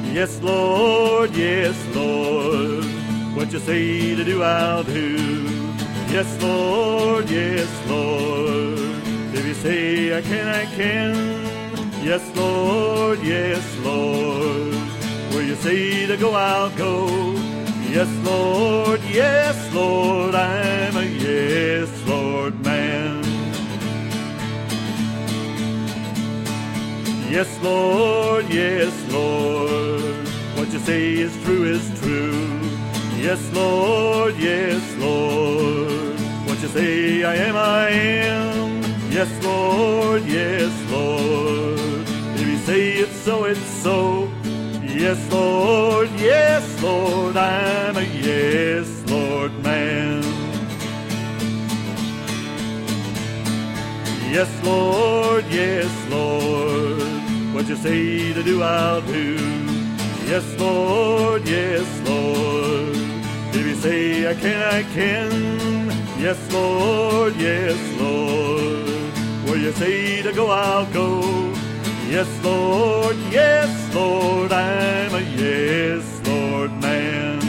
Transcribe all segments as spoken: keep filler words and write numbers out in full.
Yes, Lord, yes, Lord. What you say to do, I'll do. Yes, Lord, yes, Lord. If you say I can, I can. Yes, Lord, yes, Lord. Where you say to go, I'll go. Yes, Lord, yes, Lord. I'm a yes, Lord man. Yes, Lord, yes, Lord. What you say is true, is true. Yes, Lord, yes, Lord. What you say I am, I am. Yes, Lord, yes, Lord. If you say it's so, it's so. Yes, Lord, yes, Lord. I'm a yes, Lord man. Yes, Lord, yes, Lord. What you say to do, I'll do. Yes, Lord, yes, Lord. If you say I can, I can. Yes, Lord, yes, Lord. Where you say to go, I'll go. Yes, Lord, yes, Lord. I'm a yes, Lord man.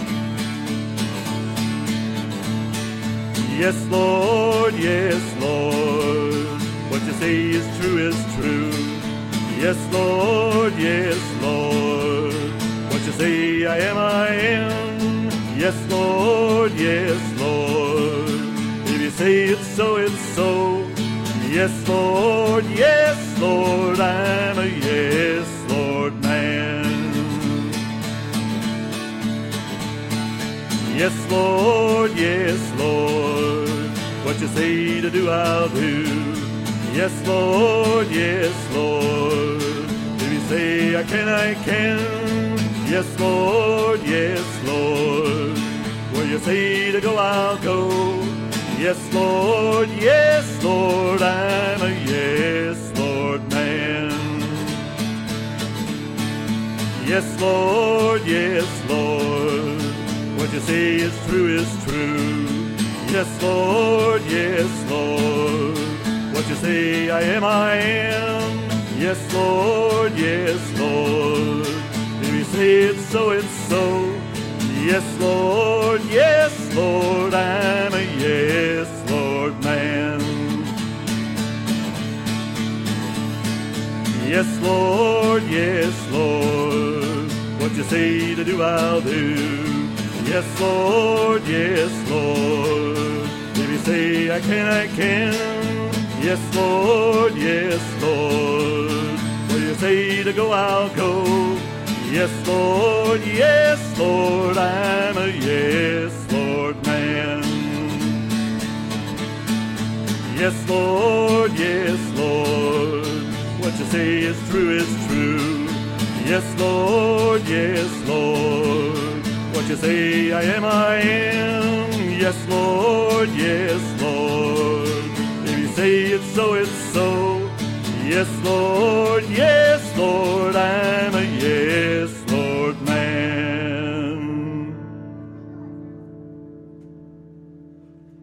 Yes, Lord, yes, Lord. What you say is true, is true. Yes, Lord, yes, Lord. What you say I am, I am. Yes, Lord, yes, Lord. If you say it's so, it's so. Yes, Lord, yes, Lord. I'm a yes, Lord man. Yes, Lord, yes, Lord. What you say to do, I'll do. Yes, Lord, yes, Lord. If you say I can, I can. Yes, Lord, yes, Lord. Where you say to go, I'll go. Yes, Lord, yes, Lord. I'm a yes, Lord man. Yes, Lord, yes, Lord. What you say is true, is true. Yes, Lord, yes, Lord. What you say I am, I am. Yes, Lord, yes, Lord. If you say it's so, it's so. Yes, Lord, yes, Lord. I'm a yes, Lord man. Yes, Lord, yes, Lord. What you say to do, I'll do. Yes, Lord, yes, Lord. If you say I can, I can. Yes, Lord, yes, Lord. Where you say to go, I'll go. Yes, Lord, yes, Lord. I'm a yes, Lord man. Yes, Lord, yes, Lord. What you say is true, is true. Yes, Lord, yes, Lord. What you say I am, I am. Yes, Lord, yes, Lord. If you say it's so, it's so. Yes, Lord, yes.